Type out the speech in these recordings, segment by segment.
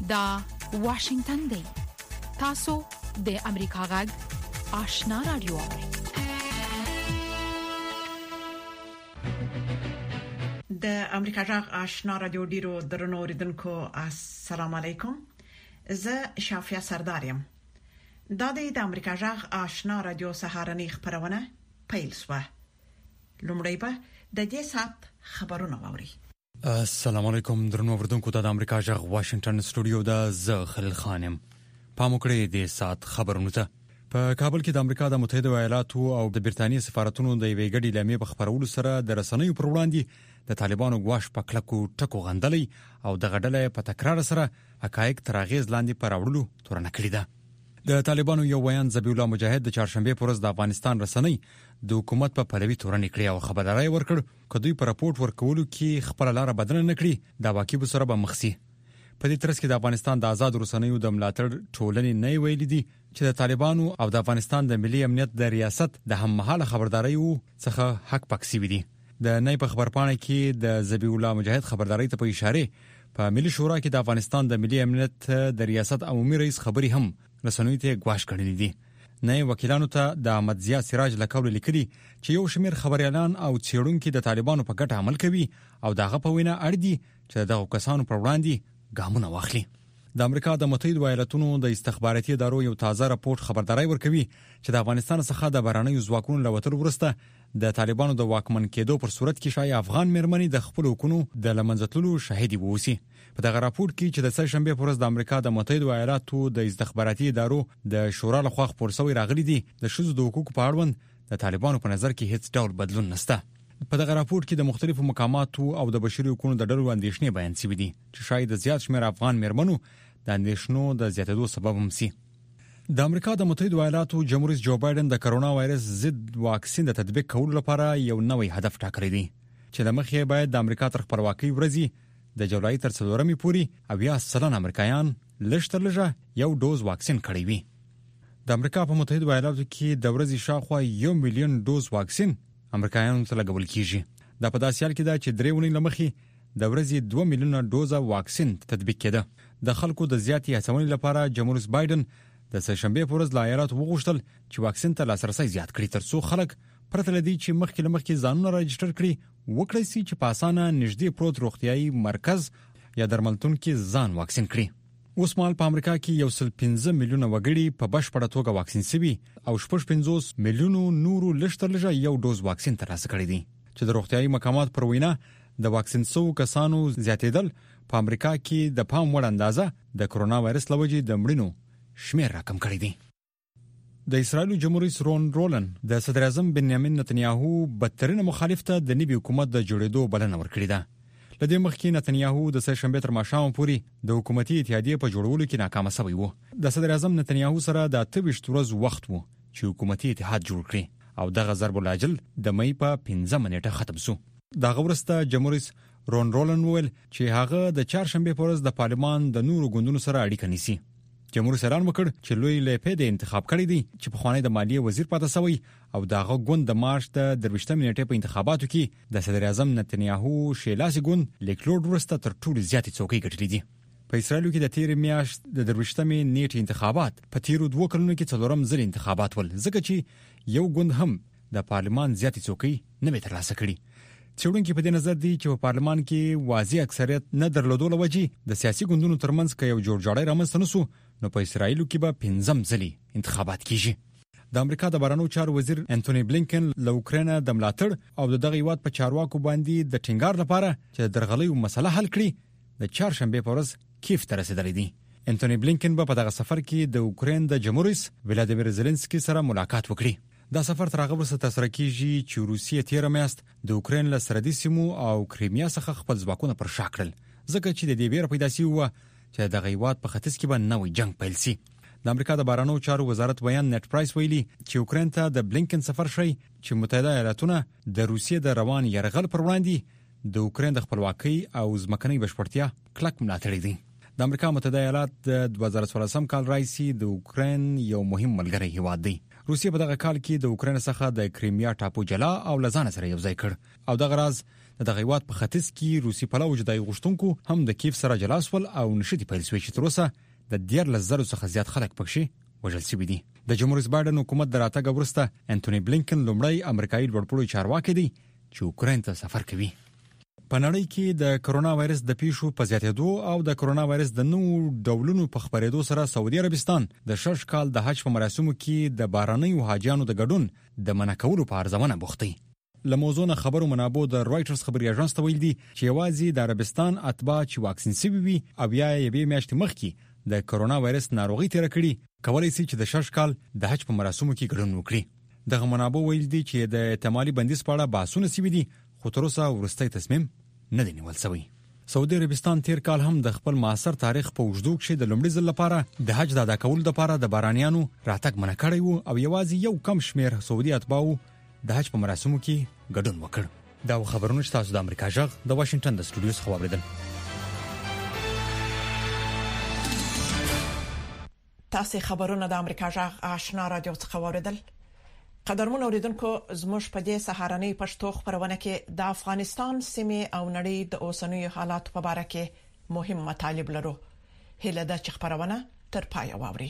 دا واشنگتن دی. تاسو د امریکا غږ آشنا رادیو. د امریکا غږ آشنا رادیو ډیرو درنو اوریدونکو السلام علیکم. زه شافیا سردارم. دا د امریکا غږ آشنا رادیو سهارنی خبرونه پیل شوه. لومړی به د دې سات خبرونه واوري. السلام علیکم درنو اوریدونکو. د امریکا غږ واشنگټن سټوډیو د زه خلیل خانم. پام وکړئ د سات خبرونه ته. په کابل کې د امریکا د متحده ایالاتو او د برتانیې سفارتونو د یوې ګډې اعلامیې په خبرولو سره د رسنیو پر وړاندې د طالبانو غواش په کلکو ټکو غندلې او د غډلې په تکرار سره حقایق تر اغیز لاندې پر وړلو تورنه کړې ده. د طالبانو یو ویان ذبیح الله مجاهد د چهارشنبه پر ورځ د افغانستان رسنۍ د حکومت په پلوي تورنه کړې او خبرداري ورکړ کدوې پر راپورټ ورکولو کې خپل لار بدل نه کړي د واقعي سره به مخسي. په دې ترڅ کې د افغانستان د آزاد رسنیو د ملاتړ ټولنې نه ویل دي چې د طالبانو او د افغانستان د ملي امنیت د ریاست د هممهاله خبرداري څخه حق پکسي وي. د نه په خبرپاڼه کې د ذبیح الله مجاهد خبرداري ته په اشاره په ملي شورا کې د افغانستان د ملي امنیت د ریاست عمومي رئیس خبري هم رسنیو ته غواش کړی دي. نه وکیلانو ته د احمد ضیا سراج لکول لیکلي چې یو شمیر خبريالان او څېړونکو د طالبانو په ګټه عمل کوي او دغه په وینا اړ دي چې دغه کسانو پر وړاندې ګامونه واخلي. د امریکا د متحده ایالاتونو د استخباراتي ادارو یو تازه راپورټ خبرداري ورکوي چې د افغانستان څخه د بهرنیو ځواکونو لوتلو وروسته د طالبانو د واکمن کېدو پر صورت کې شای افغان مېرمنې د خپل حکومت د لمنځتلو شاهدي ووسی. په دغه راپورټ کې چې د سه شنبه پر ورځ د امریکا د متحده ایالاتو د استخباراتي ادارو د شورا لخوا خبر شوی راغلي دي د ښځو د حقوقو په اړوند د طالبانو په نظر کې هیڅ ډول بدلون نشته. په دغه راپورټ کې د مختلفو مقاماتو او د بشري حقوقو د ډلو اندېښنې بیان شوې دي چې شاید د زیات شمېر افغان مېرمنو د اندېښنو د زیاتېدو سبب هم شي. د امریکا د متحده ایالاتو جمهور رئیس جو بایدن د کرونا وایرس ضد واکسین د تطبیق کولو لپاره یو نوی هدف ټاکلی دی چې لمخې باید د امریکا تر خپلواکۍ ورځې د جولای تر 4 پورې 80% امریکایان لږ یو ډوز واکسین کړی وي. د امریکا په متحده ایالاتو کې د ورځې شاوخوا 1 میلیون ډوز واکسین امریکایانو ته لګول کیږي. دا په داسې حال کې ده چې 3 ونې لمخې د ورځې 2 میلیونه ډوزه واکسین تطبیق کېده. د خلکو د زیاتې هڅونې لپاره جمهور رئیس بایدن د سهشنبه پر ورځ له ایالاتو وغوښتل چې واکسین ته لاسرسي زیات کړي ترڅو خلک پرته لدی چې مخکې ځانونه راجستر کړي وکړي سي چې په اسانه نږدې پروت روغتيایي مرکز یا درملتون کې ځان واکسین کړي. اوس مهال په امریکا کې 1.15 میلیونه وګړي په بشپړه توګه واکسین شوي او 50 میلیونو نورو لږ یو ډوز واکسین ترلاسه کړی دي چې د روغتيایي مقامات پر وینا د واکسین شو کسانو زیاتېدل په امریکا کې د پام وړ اندازه د کرونا وایرس لوجې د مړینو شمیر راکم کړی دی. د اسرائیل جمهور رئیس رون رولن د صدر اعظم بنیامین نتنیاهو بدترین مخالف ته د نوي حکومت د جوړېدو بلنه ورکړې ده. لدې مخکې نتنیاهو د سه شنبه تر ماښام پورې د حکومتي اتحادیې په جوړولو کې ناکام شوی و. د صدر اعظم نتنیاهو سره د 28 ورځې وخت وو چې حکومتي اتحاد جوړ کړي او دغه ضرب العاجل د مې په 15 منېټه ختم شو. دغه وروسته جمهور رئیس رون رولن ویل چې هغه د چهارشنبه پر ورځ د پارلمان د نورو ګوندونو سره اړیکه نیسي. جمهور رئیس اعلان وکړ چې لوی لیپې د انتخاب کړی دی چې په خوانی د مالیې وزیر پاتې شوی او دغه ګوند د مارچ د 23 منېټې په انتخاباتو کې د صدر اعظم نتنیاهو شیلاسي ګوند لیکلوډ ورسته تر ټولو زیاتې څوکۍ ګټلې دي. په اسرائیل کې د تیر میاشت د 23 منېټې انتخابات په تیرو 2 کلونو کې څلورم ځل انتخابات ول ځکه چې یو ګوند هم د پارلمان زیاتې څوکۍ نه ترلاسه کړي. څېړونکي په دې نظر دي چې په پارلمان کې واضح اکثریت نه درلودو لوجې د سیاسي ګوندونو ترمنځ کې یو جوړجاړی رامنځته نشو نو په اسرائیل کې به 15 ځلې انتخابات کیږي. د امریکا د بهرنیو چارو وزیر انټونی بلینکن له اوکراین د ملاتړ او دغه هیواد په چارواکو باندې د ټینګار لپاره چې درغلیو مسله حل کړي د چهارشنبه په ورځ کیف ته رسیدلی دی. انټونی بلینکن په دغه سفر کې د اوکراین د جمهور رئیس ولادیمیر زيلنسکي سره ملاقات وکړي. دا سفر تر هغه وروسته ترسره کیږي چې روسیه تیر میاشت د اوکراین له سرحدي سیمو او کریمیا څخه خپل ځواکونه پر شا کړل ځکه چې د دې ویره پیدا شوی و چې دغه هیواد په ختیځ کې به نوې جنگ پیل شي. د امریکا د بهرنیو چارو وزارت بیان نت پرایس ویلي چې اوکراین ته د بلینکن سفر شي چې متحده ایالاتونه د روسیې د روان یرغل پر وړاندې د اوکراین د خپلواکۍ او ځمکنۍ بشپړتیا کلک ملاتړ دي. د امریکا متحده ایالات د 2014 کال راځي د اوکراین یو مهم ملګری هیواد دی روسیه په دغه کال کې د اوکراین څخه د کریمیا ټاپو جلا او لزان سره یو ځای کړ او دغه راز د دغه هیواد په ختیځ کې روسي پلوي جدای غشتونکو هم د کیف سره جلا سول او نشي پیل شوی چې تر اوسه د 14,000 څخه زیات خلک پکې وژل شوي دي. د جمهور رئیس بایدن حکومت د راتګ وروسته انټونی بلینکن لومړی امریکایي لوړپوړی چارواکي دی چې اوکراین ته سفر کوي. په نړۍ کې د کرونا وایرس د پیښو په زیاتېدو او د کرونا وایرس د نوو ډولونو په خپرېدو سره سعودي عربستان د شش کال د حج په مراسمو کې د بارانیو حاجیانو د ګډون د منع کولو په ارزونه بوخت دی. له موضوع نه خبرو منابع د رويټرز خبري اژانس ته ویل دي چې یوازې د عربستان اتباع چې واکسین شوي وي او یا یې میاشتې مخکې د کرونا وایرس ناروغي تیر کړي کولای شي چې د شش کال د حج په مراسمو کې ګډون وکړي. دغه منابع ویل دي چې د احتمالي بندیز په اړه بحثونه شوي دي خو تر اوسه وروستي تصمیم نه دی نیول شوی. سعودي عربستان تیر کال هم د خپل معاصر تاریخ په اوږدو کې د لومړي ځل لپاره د حج د ادا کولو لپاره د بارانیانو راتګ منع کړی وو او یوازې یو کم شمیر سعودي اتباعو د حج په مراسمو کې ګډون وکړ. دا خبرونه چې تاسو د امریکا جغ د واشنگټن د سټوډیو څخه واوریدل. تاسو خبرونه د امریکا جغ آشنا رادیو څخه واوریدل. قدرمن اوریدونکو زموږ په دې سهارنۍ پښتو خبرونه کې د افغانستان سیمې او نړۍ د اوسنیو حالات په اړه کې مهم مطالب لرو. هله د خبرونه تر پای واوري.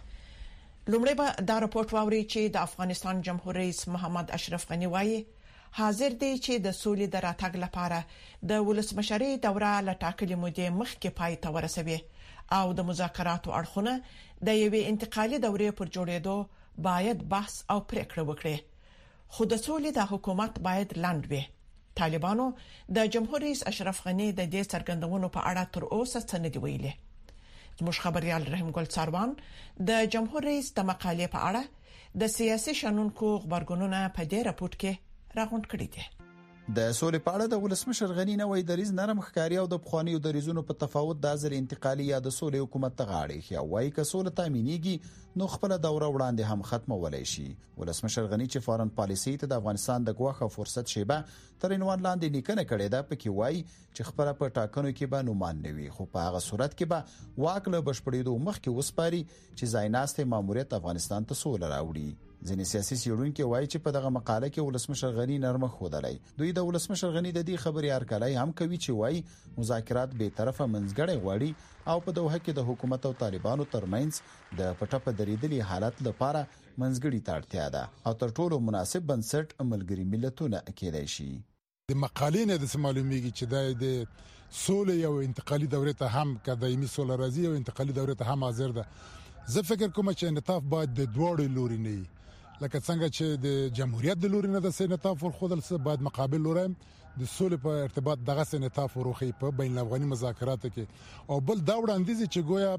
لومړی به دا راپورټ واوري چې د افغانستان جمهور رئیس محمد اشرف غنی وایي حاضر دی چې د سولې د راتګ لپاره د ولسمشرۍ دوره لټاکلې مودې مخکې پای ته ورسوي او د مذاکراتو اړخونه د یوې انتقالي دورې پر جوړېدو باید بحث او پریکړه وکړي. خو د سولې د حکومت باید لاند وي. طالبانو د جمهور رئیس اشرف غنی د دې څرګندونو په اړه تر اوسه څه نه دی ویلي. زموږ خبريال رحیم ګل څاروان د جمهور رئیس د مقالې په اړه د سیاسي شنونکو خبرګونونه په دې راپورټ کې راغونډ کړي دي. د سولې په اړه د ولسمشر غنی نوې دریز نرم ښکاری او د بخوانیو دریزونو په تفاوت د ازل انتقالي یا د سولې حکومت ته غاړي یا وایي ک سولې تامینېږي نو خپل دوره وړاندې هم ختمولای شي. ولسمشر غنی چې فارن پالیسي ته د افغانستان د ګواښ فرصت شیبه تر عنوان لاندې لیکنه کړې ده پکې وایي چې خبره په ټاکنو کې به نومان نوي خو په هغه صورت کې به واک له بشپړېدو مخکې وسپاري چې ځایناسته ماموریت افغانستان ته سوله راوړي. ځینې سیاسي سیړونکو وایي چې په دغه مقاله کې ولسمشر غنی نرمه خودلای. دوی د ولسمشر غنی د دې خبرې هرکلای هم کوي چې وایي مذاکرات به طرفه منځګړی غواړي او په دوه کې د حکومت او طالبانو ترمنځ د پټه دریدلي حالت لپاره منځګړی ته اړتیا ده او تر ټولو مناسب بنسټ ملګری ملتونه کېدای شي. د مقالې نه د معلومیږي چې د سولې یو انتقالي دورې ته هم کدایمي سولې راځي او انتقالي دورې ته هم حاضر ده. زه فکر کوم چې انعطاف باید د دوړې لوري نه لکه څنګه چې د جمهوریت د لوري نه د انعطاف ورخودل څه باید مقابل لوري د سولې په ارتباط دغه انعطاف وروخي په بین الافغاني مذاکراتو کې او بل دا وړاندیز چې گویا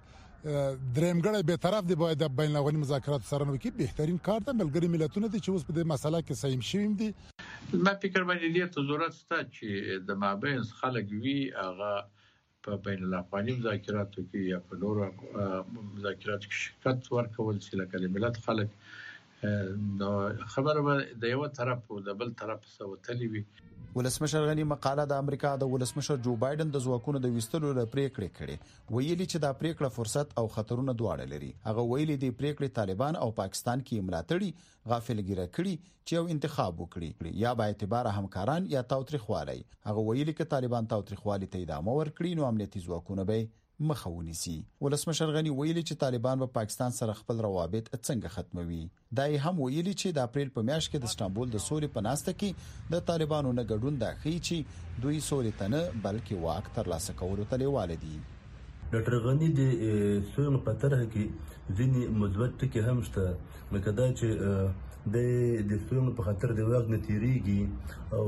درېمګړی به طرف دی باید د بین الافغاني مذاکرات سره نو کې بهترین کار د ملګری ملتونو دي چې اوس په دې مسله کې سیم شوم دي. ما فکر باندې دې ته ضرورت شته چې د مابین خلک وی هغه په بین الافغاني مذاکراتو کې یا په نورو مذاکراتو کې شرکت ورکول چې لکه ملت خلک نو خبره د یو طرف او د بل طرف سره وتلی وي. ولسمشر غنی مقاله د امریکا د ولسمشر جو بایدن د ځواکونو د وستلو لپاره پریکړه کړې ویلي چې دا پریکړه فرصت او خطرونه دواړه لري. هغه ویلي دی پریکړه طالبان او پاکستان کې ملاتړي غافلګیره کړي چې یو انتخاب وکړي یا با اعتبار همکاران یا تاوتریخوالي. هغه ویلي چې طالبان تاوتریخوالي ته ادامه ورکړي نو امنیتي ځواکونه به مخاوني سي. ولسمشر غنی ویلي چې طالبان په پاکستان سره خپل روابط څنګه ختموي. دا یې هم ویلي چې د اپریل په میاشت کې د استانبول د سولې په ناسته کې د طالبانو نه ګډون د خي چې دوی سولې ته نه بلکې واک ترلاسه کولو ته لیواله دي. ډاکټر غنی د سولې په طرح کې ځینې مثبت ټکي هم شته لکه دا چې د سولې په خاطر د واک نه تیریږي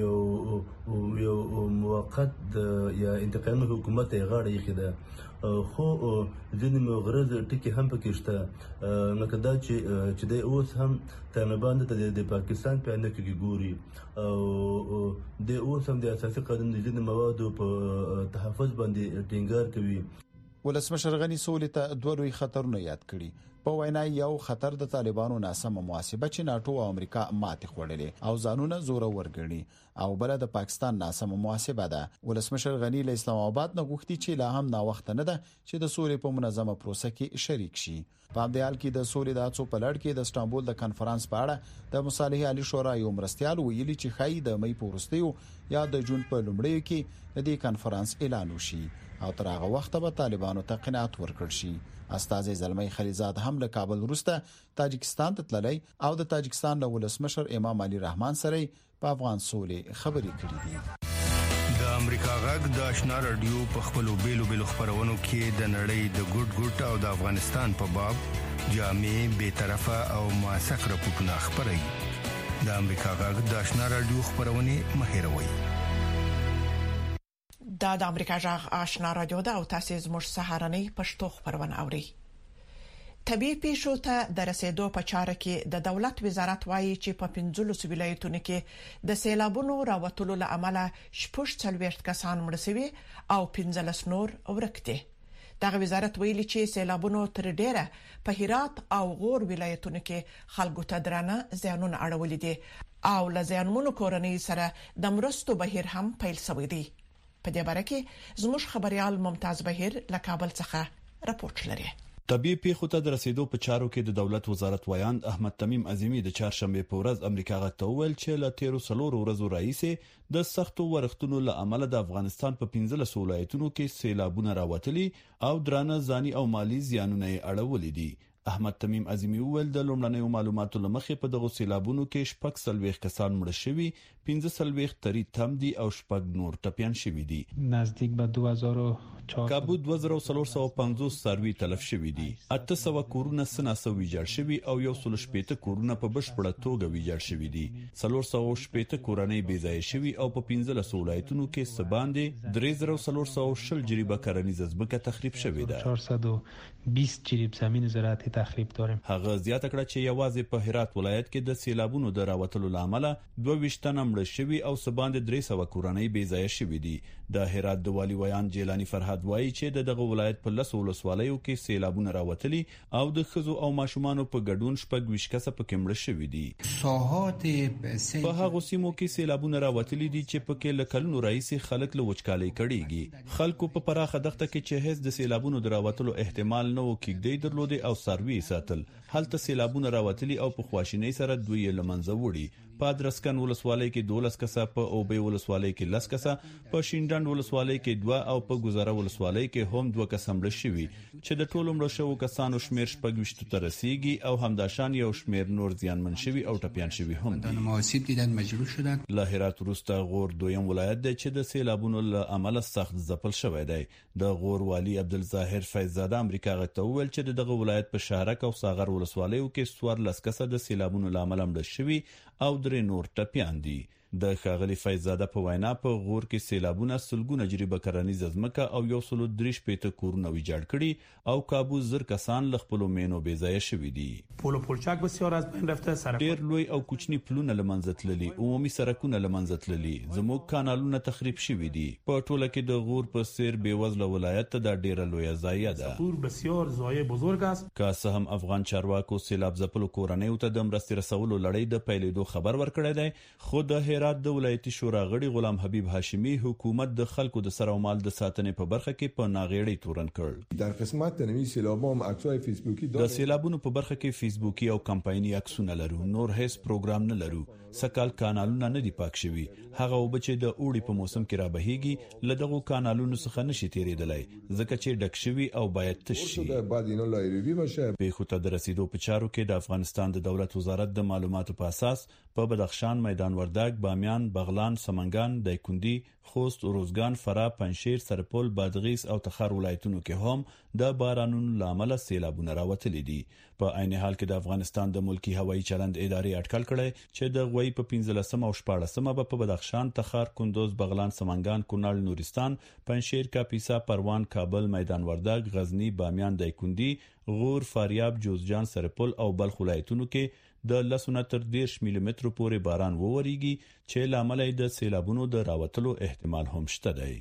او یو موقت یا انتقامي حکومت یې غاړه یې خده خو ځینې مغرض ټکي هم پکې شته لکه دا چې د اوس هم طالبان د پاکستان په اړه کې ګوري او د اوس هم د اساسي قانون د ځینې موادو په تحفظ باندې ټینګار کوي. ولسمشر غنی سولې ته دوه لوی خطرونه یاد کړي. په وینا یو خطر د طالبانو ناسمه محاسبه چې ناتو او امریکا ماتې خوړلې او ځانونه زور ورګړي او بل د پاکستان ناسمه محاسبه ده. ولسمشر غنی له اسلام آباد نه غوښتي چې لا هم نا وخت نه ده چې د سولې په منظمه پروسه کې شریک شي. په همدې حال کې د سولې د هڅو په لړ کې د استانبول د کانفرنس په اړه د مصالحې عالی شورا یو مرستيال ویلي چې خای د مې په وروستیو یا د جون په لومړیو کې د دې کانفرنس اعلان وشي او تر هغه وخت به طالبانو ته قناعت ورکړ شي. استاذ زلمی خلیزاد هم له کابل وروسته تاجکستان ته تللی او د تاجکستان له ولسمشر امام علي رحمان سره په افغان سولې خبرې کړې دي. د امریکا غږ د آشنا رادیو په خپلو بیلو خبرونو کې د نړۍ د ګډ او د افغانستان په باب جامع به طرفه او موثق راپورټونه خبري. د امریکا غږ د آشنا رادیو خبرونه مهیروي. د امریکا غږ آشنا رادیو د او تاسو زموږ سهارنۍ پښتو خبرونه اوري. طبيعي پیښو ته د رسیدو په چاره کې د دولت وزارت وایي چې په 15 ولایتونو کې د سیلابونو راوتلو له امله 40 کسان مړ شوي او 15 نور ورکته. دغه وزارت ویلي چې سیلابونو تر ډیره په هرات او غور ولایتونو کې خلکو ته درانه زیانونه اړولې دي او له زیانمنو کورنۍ سره د مرستو بهیر هم پیل شوی دی. په دې باره کې زموږ خبريال ممتاز بهیر له کابل څخه راپورټ لري. طبيعي پیښو ته د رسیدو په چارو کې د دولت وزارت ویاند احمد تمیم عظیمی د چهارشنبه په ورځ امریکا غته ویل چې له 13 ورځو راهیسې د سختو ورښتونو له امله د افغانستان په 15 ولایتونو کې سیلابونه راوتلي او درانه ځاني او مالی زیانونه اړولې دي. احمد تمیم عظیمی ویل د لومړنیو معلوماتو لمخې په دغه سیلابونو کې 40 کسان مړ شوي، 15 تری تم دي او 6 نور ټپيان شوي دي. نزدیک به 2004 کابو 2350 سروي تلف شوي دي. 800 کورونه سناسو ویجاړ شوي او 180 کورونه په بشپړه توګه ویجاړ شوي دي. 380 کورنۍ بې ځای شوي او په 15 ولایتونو کې سباندې 3420 جریبه کرنیزه ځمکه تخریب شوې ده. 420 جریب زمین زراعتي تخریب داریم. هغه زیاته کړه چې یوازې په هرات ولایت کې د سیلابونو د راوتلو لامل 22 تنه مړ شوي او سباندې 300 کورنۍ بې ځای شوي دي. د هرات د والی ویان جیلانی فرهاد وایي چې دغه ولایت په 10 ولسوالیو کې سیلابونه راوتلي او د خزو او ماشومانو په ګډون 26 کسه پکې مړ شوي دي. په هغه سیمو کې سیلابونه راوتلي دي چې پکې لکلونو راځي خلک له وچکالۍ کړيږي. خلکو په پراخه دښته کې چې هیڅ د سیلابونو دراوتلو احتمال نه وکړي درلودي او سروي ساتل. هلته سیلابونه راوتلي او په خواشینۍ سره دوی لمنځه وړي. په درسکن ولسوالۍ کې 12 کسه، په اوبې ولسوالۍ کې 10 کسه، په شینډند ولسوالۍ کې 2 او په ګزاره ولسوالۍ کې هم 2 کسه مړ شوي چې د ټولو مړ شوو کسانو شمیر 26 ته رسیدي او همداشان یو شمیر نور زیانمن شوي او ټپيان شوي هم دي. مناسب دیدن مجبور شدن. له هرات وروسته غور دویم ولایت دی چې د سیلابونو له امله سخت ځپل شوی دی. د غور والی عبدالظاهر فیضزاده امریکا غته ویل چې دغه ولایت په شهرک او ساغر ولسوالیو کې 14 کسه د سیلابونو له امله مړ شوي او 3 نور ټپيان دي. د ښاغلي فیضزاده په وینا په غور کې سیلابونه سلګونه جریبه کرنیزه ځمکه او 130 کورونه ویجاړ کړي او کابو زر کسان له خپل مینو بې ځای شوي دي. پول پولچاک بسیار از بین رفته. ډېر لوی او کوچني پلونه لمنځه تللي، عمومي سړکونه لمنځه تللي، زموږ کانالونه تخریب شوي دي. په ټوله کې د غور په سیر بیوزله ولایت ته د ډېره لوی ضایعه ده. غور بسیار ضایع بزرگ است. که څه هم افغان چارواکو سیلاب ځپلو کورنیو ته د مرستې رسولو لړۍ د پیلېدو خبر ورکړی دی، خو د هرات د ولایتي شورا غړي غلام حبیب هاشمی حکومت د خلکو د سر او مال د ساتنې په برخه کې په ناغېړۍ تورن کړ. در قسمت تنوی سیلابام عکسای فیسبوکی د سیلابونو په برخه کې فیسبوکی او کمپایني عکسونه لرو، نور هیڅ پروګرام نه لرو. سکال کانالونه نه دی پاک شوي. هغه وبچې د اوړي په موسم کې را بهيږي لدغه کانالونو څخه نشي تیریدلای ځکه چې ډک شوي او باید تش شي. بعد اینا لایروي باشه. په خو ته د رسیدو په چارو کې د افغانستان د دولت وزارت د معلوماتو په اساس په بدخشان، میدان وردګ، بامیان، بغلان، سمنګان، دایکندي، خوست، روزګان، فراه، پنجشیر، سرپل، بادغیس او تخار ولایتونو کې هم د بارانونو لامل سیلابونه راوتلي دي. په عین حال کې د افغانستان د ملکی هوایي چلند ادارې اټکل کړي چې د غوي په 15 او 14 په بدخشان، تخار، کندوز، بغلان، سمنګان، کونړ، نورستان، پنجشیر، کاپیسا، پروان، کابل، میدان وردګ، غزنی، بامیان، دایکندي، غور، فاریاب، جوزجان، سرپل او بلخ ولایتونو کې د 10 تر 10 ملي متر پورې باران ووريږي چې لامل د سیلابونو د راوتلو احتمال هم شته دی.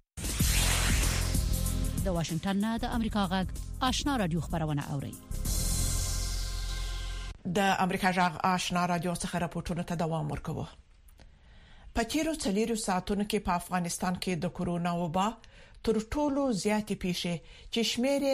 د واشنگټن نه د امریکا غږ آشنا رادیو خبرونه اوري. د امریکا جغ آشنا رادیو څخه راپورټونه ته دوام ورکوي. په تیرو 4 ساعتونو کې په افغانستان کې د کورونا وبا تر ټولو زیاتې پیښې چې شمېر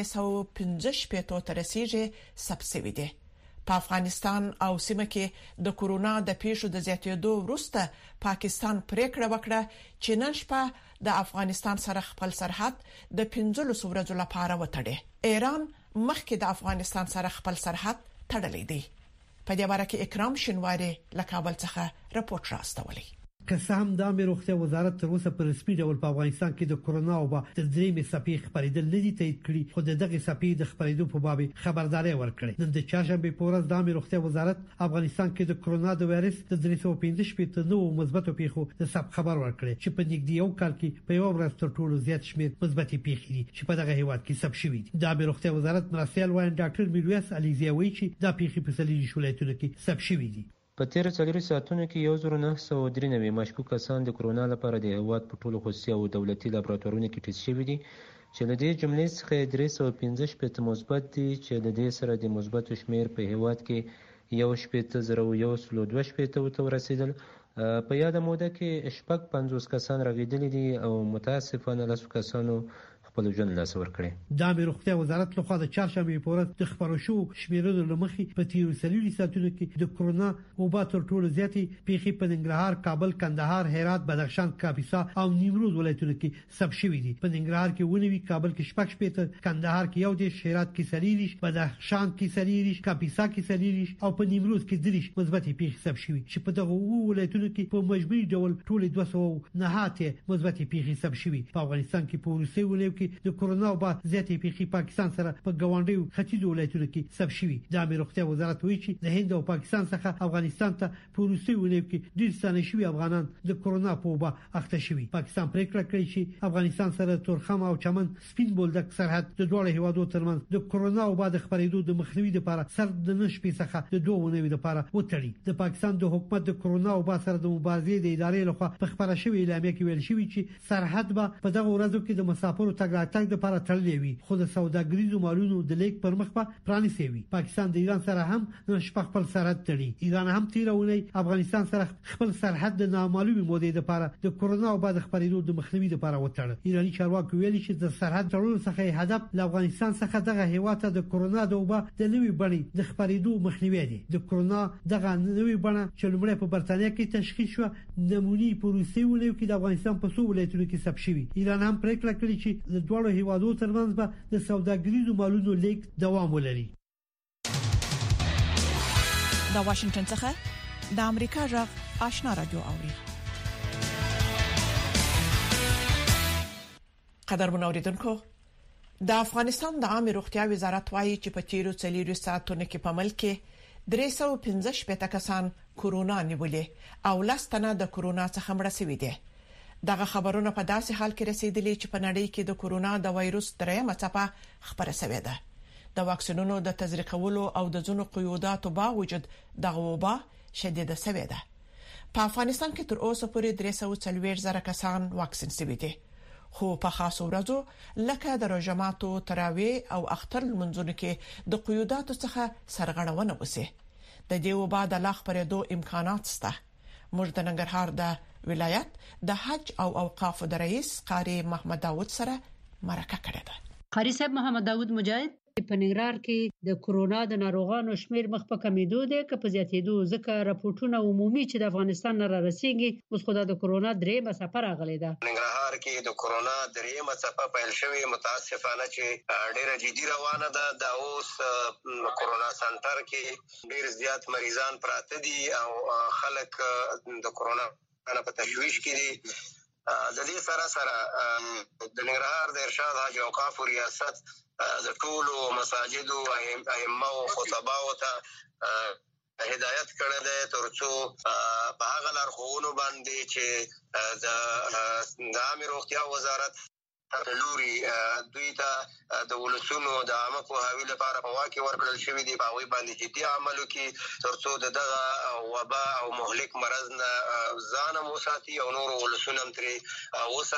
315 ته رسیدي ثبت شوې دي. په افغانستان او سیمه کې د کورونا د پیښو د زیاتېدو وروسته پاکستان پریکړه وکړه چې نن شپه د افغانستان سره خپل سرحد د 15 ورځې لپاره وتړي. ایران مخکې د افغانستان سره خپل سرحد تړلی دی. په دې اړه کې اکرام شینواری له کابل څخه راپورټ راستولی. که هم د امیر روغتیا وزارت تر اوسه په رسمي ډول په افغانستان کې د کورونا وبا د درېمې څپې خبرېدل نه دي تایید کړي، خو دغه څپې د خبرېدو په باب خبرداري ورکړې. نن د چهارشنبه په ورځ د امیر روغتیا وزارت افغانستان کې د کورونا د وایرس د 315 نوو مثبتو پیښو د ثبت خبر ورکړي چې په نږدې یو کال کې په یو ورځ تر ټولو زیات شمېر مثبتې پیښې دي چې په دغه هیواد کې ثبت شوي دي. د امیر روغتیا وزارت مرستیال وایي ډاکټر میرویس علیزی وایي چې دا پیښې په سلیری ولایتونو کې ثبت شوي دي. په تیر 4 ساعتونو کې 1993 مشکوک کسان د کورونا لپاره د هیواد په ټولو خصوصي او دولتي لابراتوارونو کې ټیسټ شوي دي چې له دې جملې څخه 315 مثبت دي چې د دې سره د مثبت شمیر په هیواد کې 1.012 ته ورسېدل. په یاد موده کې 50 کسان راغلي دي او متاسفانه 10 کسانو خپل ژوند لاس ورکړي. د امیر روغتیا وزارت لخوا د چهارشنبه په ورځ د خبرو شو شمیرونو لمخې په تیرو 30 ساعتونو کې د کورونا وبا تر ټولو زیاتې پیښې په ننګرهار، کابل، کندهار، هرات، بدخشان، کاپیسا او نیمروز ولایتونو کې ثبت شوې دي. په ننګرهار کې 19، کابل کې 15، کندهار کې 11، هرات کې 30، بدخشان کې 30، کاپیسا کې 30 او په نیمروز کې 30 مثبت پیښې ثبت شوې چې په دغه ولایتونو کې په مجموعي ډول ټول 209 مثبت پیښې ثبت شوې. په افغانستان کې په روسي ولایت د کورونا وبا زیاتې پیښې پاکستان سره په ګاونډیو ختیځو ولایتونو کې ثبت شوي. د امیر روغتیا وزارت وایي چې د هند او پاکستان څخه افغانستان ته په روسي ولایت کې ډېر ستانه شوي افغانان د کورونا په وبا اخته شوي. پاکستان پریکړه کړې چې افغانستان سره تورخم او چمن سپین بولدک سرحد د دوه هیوادو ترمنځ د کورونا وبا د خپرېدو د مخنیوي لپاره سر د نشپې څخه د 2 ونوي لپاره وتړي. د پاکستان د حکومت د کورونا وبا سره د مبارزې د ادارې لخوا په خبره شوې اعلامیه کې ویل شوی چې سرحد به په دغه ورځو کې د مسافرو تګ راتګ لپاره تړلې وي، خو د سوداګریزو مالونو د لیک پر مخ په پرانیسي وي. پاکستان د ایران سره هم نن شپه خپل سرحد تړي. ایران هم تیرونه افغانستان سره خپل سرحد د نامعلومه مودې لپاره د کورونا وبا د خبرېدو د مخنیوي لپاره وتړ. ایرانی چارواکي ویلي چې د سرحد تړلو څخه هدف له افغانستان څخه دغه هیواد ته د کورونا د وبا د نوي بڼې د خبرېدو مخنیوي دی. د کورونا دغه نوي بڼه چې لومړی په برتانیا کې تشخیص شو، نمونې په روسي ولایت کې د افغانستان په 100 ولایتونو کې ثبت شوي. ایران هم پریکړه کړې چې د دوه هیوادو ترمنځ به د سوداګریزو مالونو لیک دوام ولري. د واشنگټن څخه د امریکا جغ آشنا رادیو اوري. قدرمن اوریدونکو، د افغانستان د عامه روغتیا وزارت وايي چې په تیرو 4 ساعتونو کې په ملک کې 315 کسان کورونا نیولې او لستنه د کورونا څخه مړ شوي دي. دغه خبرونه په داسې حال کې رسیدلي چې په نړۍ کې د کورونا د وایروس درېمه څپه خبره شوې ده. د واکسینونو د تزریقولو او د ځینو قیوداتو باوجود دغه وبا شدیده شوې ده. په افغانستان کې تر اوسه پورې 340,000 کسان واکسین شوي دي، خو په خاصو ورځو لکه د روژماتو، تراویح او اختر لمونځونو کې د قیوداتو څخه سرغړونه وشي. د دې وبا د لا خپرېدو امکانات شته. موږ د ننګرهار د ولایت د حج او اوقاف د رئیس قاری محمد داوود سره مرکه کړې ده. قاری صاحب محمد داوود مجاهد، په ننګرهار کې د کورونا د ناروغانو شمیر مخ په کمیدو دي که په زیاتېدو، ځکه راپورټونه عمومي چې د افغانستان نه رارسېږي اوس خو د کورونا درېمه څپه راغلې ده. ننګرهار کې د کورونا درېمه څپه پیل شوې، متاسفانه چې ډېره جدي روانه ده. د اوس کورونا سنټر کې ډېر زیات مریضان پراته دي او خلک د کورونا په تشویش کې دي. د دې سره د ننګرهار د ارشاد حج اوقاف ریاست د ټولو مساجد او ائمه او خطباو ته هدایت کړی دی ترڅو په هغه لارښوونو باندې چې د عامه روغتیا وزارت لوري دوی ته د ولسونو د عامه پوهاوي لپاره په واقع ورکړل شوی دی، په هغوی باندې جدي عمل وکړي ترڅو دغه وبا او مهلک مرض نه ځان هم وساتي او نور ولسونه هم ترې وساتي.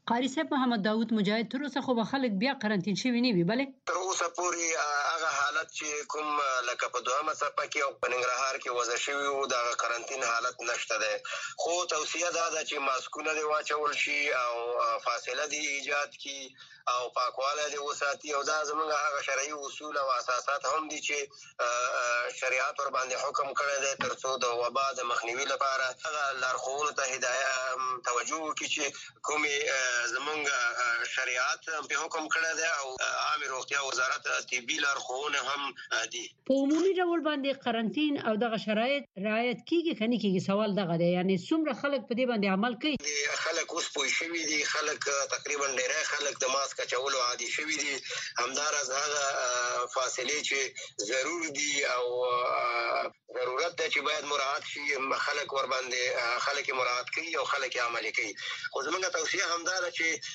قاری صاحب محمد داوود مجاهد تر اوسه خو خلک بیا قرنټین شوی نه وي بلې تر اوسه پورې هغه حالت چې کوم لکه په دوامه څپه کې او په ننګرهار کې وضع شوی او د قرنټین حالت نشته ده خو توصیه ده چې ماسکونه دی واچول شي او فاصله دی ایجاد کی او پاکواله دی وساتي او دا زموږ هغه شرعي اصول او اساسات هم دي چې شریعت ور باندې حکم کړی دی ترڅو د وبا د مخنیوي لپاره هغه لارښوونو ته هدایت توجه وکړي چې کومې زموږ شریعت په حکم کړی دی او عام روغتیا وزارت طبي لارښوونه هم دي. په عمومي ډول باندې قرنټین او دغه شرایط رعایت کیږي کني کیږي سوال دغه دی یعنی څومره خلک په دې باندې عمل کوي؟ خلک اوس پوه شوي دي خلک تقریبا ډېر خلک د ماسک چولو عادي شوي دي همدارس هغه فاصله چې ضرور دي او ضرورت ده چې باید مراعات شي خلک ور باندې خلک مراعات کوي او خلک عملي کوي خو زموږ توصیه هم ده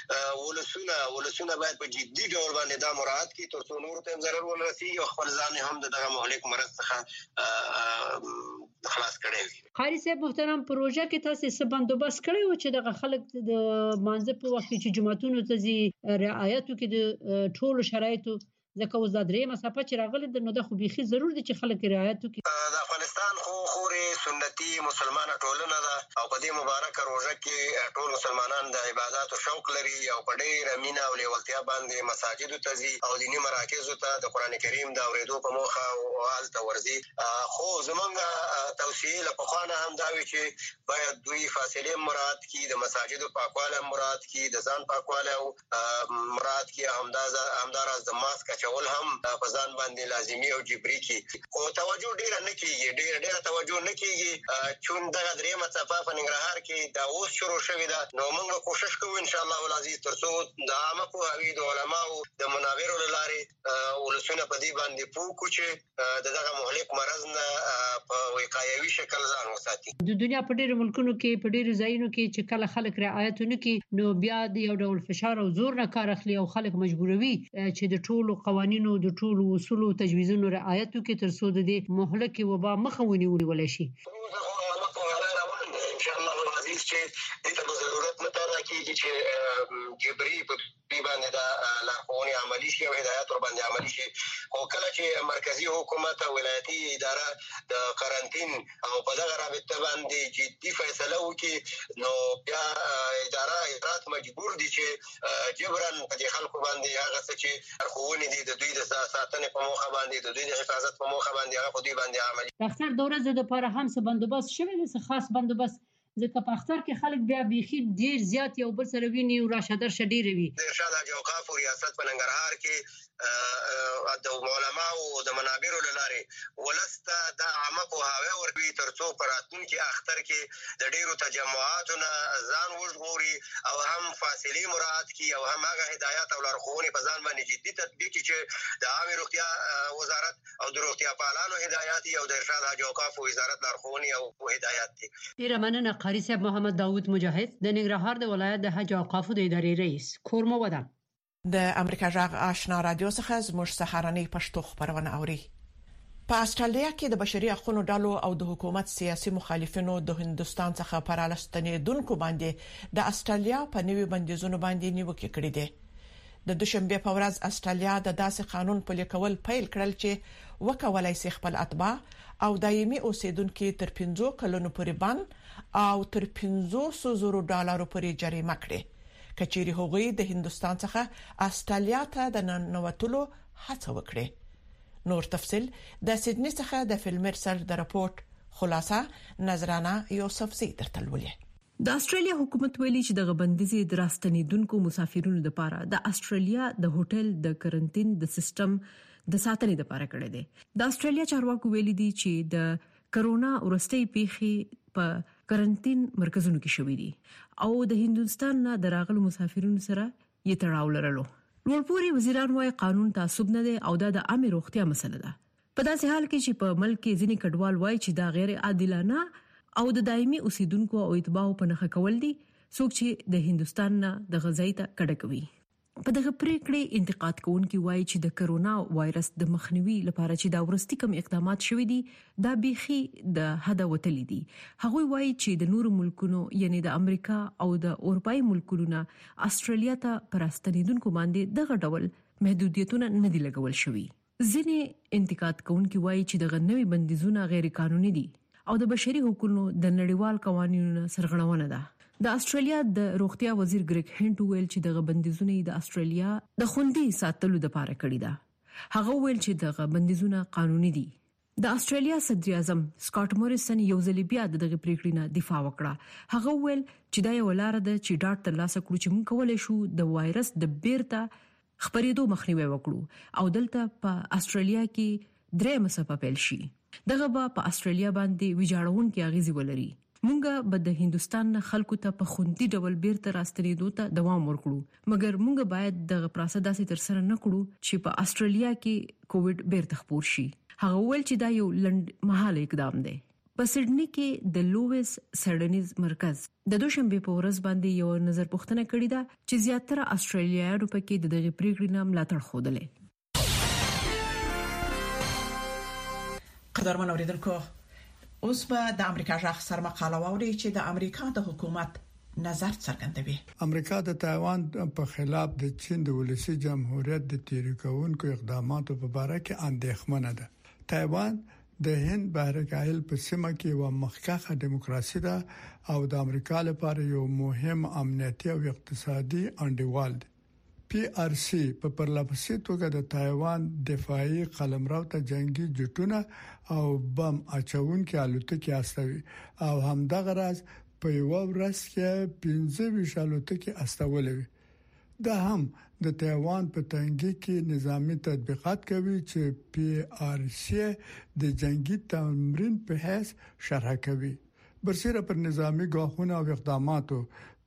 چې ولسونه باید په جدي ډول باندې دا مراعات کوي ترڅو نور ته ضرر ورسي او خپل ځان هم دغه مهلک مرض څخه خلاص کړي. قاری صاحب محترم پروژه کې تاسو څه بندوبست کړی و چې دغه خلک د مانځ په وخت کې جمعتونو ته زی رعایتو کې د ټولو شرایطو ځکه اوس د درې مسافه چې راغلي د نو د خو بيخي ضرور دي چې خلک رعایت وکړي. د افغانستان خوري سنتي مسلمانه ټولنه ده او په دې مبارکه روزه کې ټول مسلمانان د عبادت او شوق لري او په ډېر امینه او لیوالتیا باندې مساجد ته ځي او دینی مراکز ته د قران کریم د اورېدو په موخه او حالت ورزي خو زمونږ توصیه له پخوانه هم دا وی چې باید دوی فاصله مراعات کړي د مساجد پاکواله مراعات کړي د ځان پاکواله او مراعات کړي همدارس د ماسک چول هم په ځان باندې لازمي او جبري کی او توجه ډیر نه کیږي ډیر توجه نه کیږي چون دغه درې مصافه په ننګرهار کې دا اوس شروع شوې ده نو موږ کوشش کوو ان شاء الله العزيز ترڅو د عامه پوهاوی د علماو د منابرو لاره ولسونه په دې باندې پوه چې دغه مهلک مرض نه په وقایوي شکل ځان وساتي. د دنیا په ډیرو ملکونو کې په ډیرو ځایونو کې چې کله خلک رعایت نه کوي نو بیا د یو ډول فشار او زور نه کار اخلي او خلک مجبوروي چې د ټولو قوانینو د ټولو اصولو تجویزونو رعایت وکړي ترڅو د دې مهلک وبا مخه ونیول شي. ان شاء الله العزيز چې د ضرورت مطابق کیږي چې جبري په باندې دا لارښوونې عملی شي او هدایت ور باندې عملی شي او کله چې مرکزی حکومت او ولایتي اداره د قرنټین او په دغه رابطه باندې جدي فیصله وکړي نو بیا ادارات مجبور دي چې جبران په دې خلکو باندې هغه څه چې لارښوونې دي د دوی د ساتنې په موخه باندې د دوی د حفاظت په موخه باندې هغه په دوی باندې عملی. ډاکټر دورزه د لپاره هم څه بندوبست شوی دی خاص بندوبست ځکه په اختر کې خلک بیا بيخي ډیر زیات یو بل سره ویني او راشه درشه ډیر وي. د ارشاد حاجی اوقاف او ریاست په ننګرهار کې د علماء او د منابرو لاره ولسته د عامه پوهاوی ورکوي ترڅو پراتونکو اختر کې د ډیرو تجمعاتونو ځان وژغوري او هم فاصله مراعات کړي او هم هغه هدایت او لارښوونې په ځان باندې جدي تطبیق کړي چې د عامه روغتیا وزارت او د روغتیا پالانو هدایت او د ارشاد حاجی اوقاف وزارت لارښوونې او هدایت دي. ډیر مننه قاری صاحب محمد داوود مجاهد د ننګرهار د ولایت د حج اوقاف د ادارې رئیس کورمو ودان. د امریکا جغ آشنا رادیو څخه زموږ سهارنۍ پښتو خبرونه اوري. په استرالیا کې د بشري حقوقو ډلو او د حکومت سیاسي مخالفینو د هندستان څخه پرالستنیدونکو باندې د استرالیا په نوي بندیزونو باندې نیوکه کړې ده. د دوشنبه په ورځ استرالیا د داسې قانون پلي کول پیل کړل چې وکولای شي خپل اتباع او دایمي اوسیدونکو تر 15 کلونو پورې بند او تر $500,000 پورې جریمه کړي کچېری هغوی د هندستان څخه استرالیا ته د ننوتلو هڅه وکړي. نور تفصيل د سیدنی څخه د فیلمر سر د راپورټ خلاصه نظرانه یوسفزی درتلولې. د استرالیا حکومت ویلي چې د غبندزي دراستنیدونکو مسافرونو لپاره د استرالیا د هوټل د کرنټین د سیستم د ساتنې لپاره کړی دی. د استرالیا چارواکو ویلي دي چې د کرونا ورستۍ پیخي په کرنټین مرکزونو کې شوې دي او د هندستان نه دراغلو مسافرونو سره یې تړاو لرلو. لوړپوړي وزیران وايي قانون تعصب نه دی او دا د عامه روغتیا مسله ده. په داسې حال کې چې په ملک کې ځینې کډوال وايي چې دا غیر عادلانه او د دایمي اوسیدونکو او اتباعو په نخښه کول دي څوک چې د هندستان نه د غزای ته کډه کوي. په دغه پریکړې انتقاد کوونکي وایي چې د کرونا وایرس د مخنیوي لپاره چې دا ورستي کوم اقدامات شوي دي دا بيخي د حد وتلي دي. هغوی وایي چې د نورو ملکونو یعنی د امریکا او د اروپאי ملکونو نه استرالیا ته پراستنیدونکو باندې دغه ډول محدودیتونه نه دي لګول شوي. ځینې انتقاد کوونکي وایي چې دغه نوي بندیزونه غیر قانوني دي او د بشري حقوقو د نړیوال قوانینو سرغړونه ده. د استرالیا د روغتیا وزیر ګریګ هینټ ویل چې دغه بندیزونه د استرالیا د خوندي ساتلو لپاره کړی ده. هغه ویل چې دغه بندیزونه قانوني دي. د استرالیا صدر اعظم سکاٹ موریسن یو ځل بیا دغه پریکړې نه دفاع وکړه. هغه ویل چې دا یو لار ده چې ډاټ ترلاسه کړو چې موږ کولای شو د وایرس د بیرته خپرېدو مخنیوي وکړو او دلته په استرالیا کې درېمه څپه پیل شي. دغه په استرالیا باندې ویجاړونکي اغیزې ولري. مونږ به د هندستان خلکو ته په خوندي ډول بیرته راستنېدو ته دوام ورکړو، مګر مونږ باید د پروسه داسې تر سره نه کړو چې په استرالیا کې کووډ بیرته خپور شي. هغه ویل چې دا یو لنډ مهاله اقدام دی. په سډنی کې د لویس سډنیز مرکز د دوشنبه په ورځ باندې یو نظر پوښتنه کړې ده چې زیاتره استرالیایانو پکې د دغه پریکړې نه ملاتړ خوده. قدرمن اوریدونکو، اوس به د امریکا ځخ سر مقاله ووري چې د امریکا د حکومت نظر څرګندوي. امریکا د تایوان په خلاف د چین د ولسی جمهوریت د تیری کوونکو اقداماتو په اړه کې اندېښمنه ده. تایوان د هند بحرکاهل په سیمه کې یو مخکښه دیموکراسي ده او د امریکا لپاره یو مهم امنیتي او اقتصادي انډیوال دی. PRC په پرلپسې توګه د تایوان دفاعي قلمرو ته جنگي جټونه او بم اچونکي الوتکې استوي او همدغه راز په یو ورځ کې 15 الوتکې استولې. دا هم د تایوان په تنګي کې نظامی تطبیقات کوي چې PRC د جنگي تمرین په حیث شرح کوي. برسېره پر نظامی ګواښونه او اقداماتو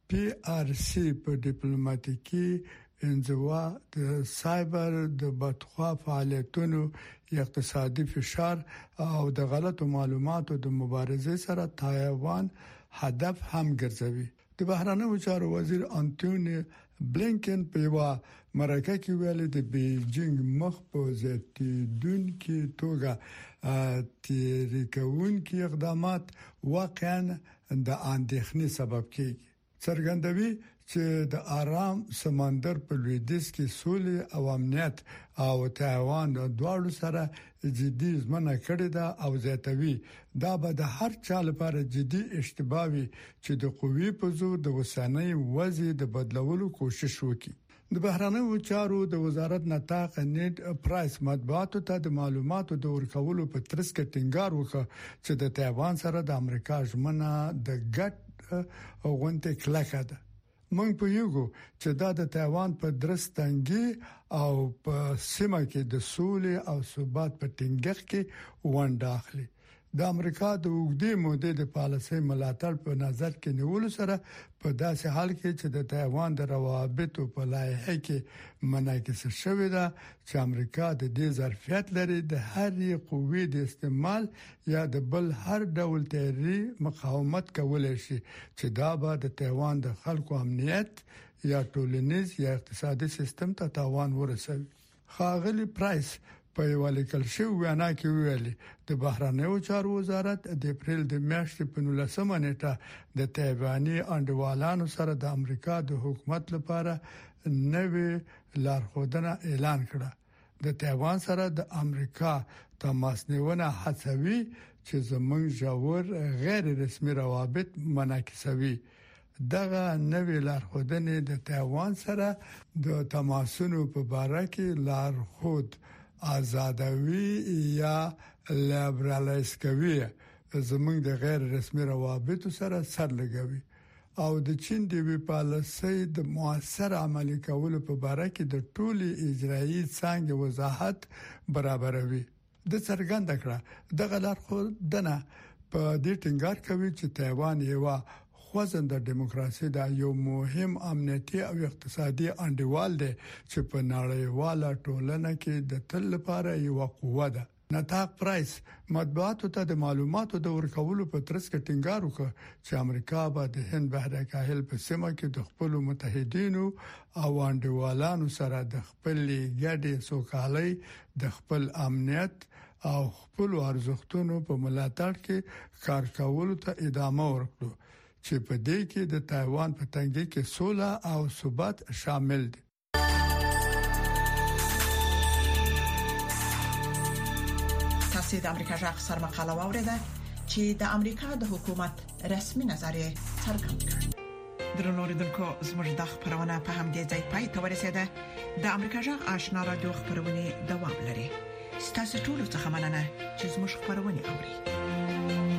PRC په ډیپلوماټیکي انزوا د سایبر د بدخوا فعالیتونو اقتصادي فشار او د غلطو معلوماتو د مبارزې سره تایوان هدف هم ګرځوي. د بهرنیو چارو وزیر انټونی بلینکن په یو مرکه کې ویل د بیجینګ مخ په زیاتیدونکو توګه تحریکونکي اقدامات واقعا د اندېښنې سبب کیږي. څرګندوي چې د آرام سمندر په لویدیځ کې سولې او امنیت او تایوان د دوړو سره جدي ځمنه کړې ده او زیاتوي دا به د هر چا لپاره جدي اشتباهي چې د قوی په زور د وسانې وضع د بدلولو کوشش وکړي. د بهرنیو چارو د وزارت نطاق نیډ پرایس مطبوعاتو ته د معلوماتو د ورکولو په ترڅ کې ټینګار وکړ چې د تایوان سره د امریکا ژمنه د ګډ غونډه کلکه ده. موږ په یوګو چې دا د تایوان په درستنګي او په سیمه کې د سولې او ثبات په ټینګښت کې ونډه اخلي. د امریکا د وګړي مودې د پالیسۍ ملاتړ په نظر کې نیول سره په داسې حال کې چې د تایوان د روابطو په لایحه کې منعکس شوې ده چې امریکا د دې ظرفیت لري د هر قوې د استعمال یا د بل هر ډول تحریری مقاومت کولای شي چې دا به د تایوان د خلکو امنیت یا ټولنیز یا اقتصادي سیستم ته تاوان ورسوي. ښاغلي پرایس په یو لیکل شوی وینا کې ویلي د بهرنیو چارو وزارت د اپریل د میاشتې په 19 نیټه د تایواني انډیوالانو سره د امریکا د حکومت لپاره نوې لارښودنه اعلان کړه. د تایوان سره د امریکا تماس نیونه هڅوي چې زموږ ژور غیر رسمي روابط منعکسوي. دغه نوې لارښودنه د تایوان سره د تماسونو په اړه کې لارښود آزادوي یا لیبرالایز کوي زموږ د غیر رسمي روابطو سره سر لګوي او د چین د وی پالیسۍ د موثر عملي کولو په اړه کې د ټولي اجرایي څنګه وضاحت برابروي. د څرګنده کړه د غلار خو دنه په دې ټینګار کوي چې تایوان یو خوځنده دیموکراسي دا یو مهم امنیتي او اقتصادي انډیوال دی چې په نړیواله ټولنه کې د تل لپاره یو قوه ده. نطاق پرایس مطبوعاتو ته د معلوماتو د ورکولو په ترڅ کې ټینګار وکړ چې امریکا به د هند بحر کاهل په سیمه کې د خپل متحدینو او انډیوالانو سره د خپل ګډې سوکالۍ د خپل امنیت او خپل ارزښتونو په ملاتړ کې کار کولو ته ادامه ورکړي چې په دې کې د تایوان په تنګي کې سوله او ثبات شامل دي. تاسو د امریکا جغ سر مقاله واوریده چې د امریکا د حکومت رسمي نظریه څرګند کړ. درنو اوریدونکو زموږ د خبرونه په همدې ځای پای ته ورسیده. د امریکا جغ آشنا رادیو خبرونه دوام لري. ستاسو ټول څه مننه چې زموږ خبرونه اوري.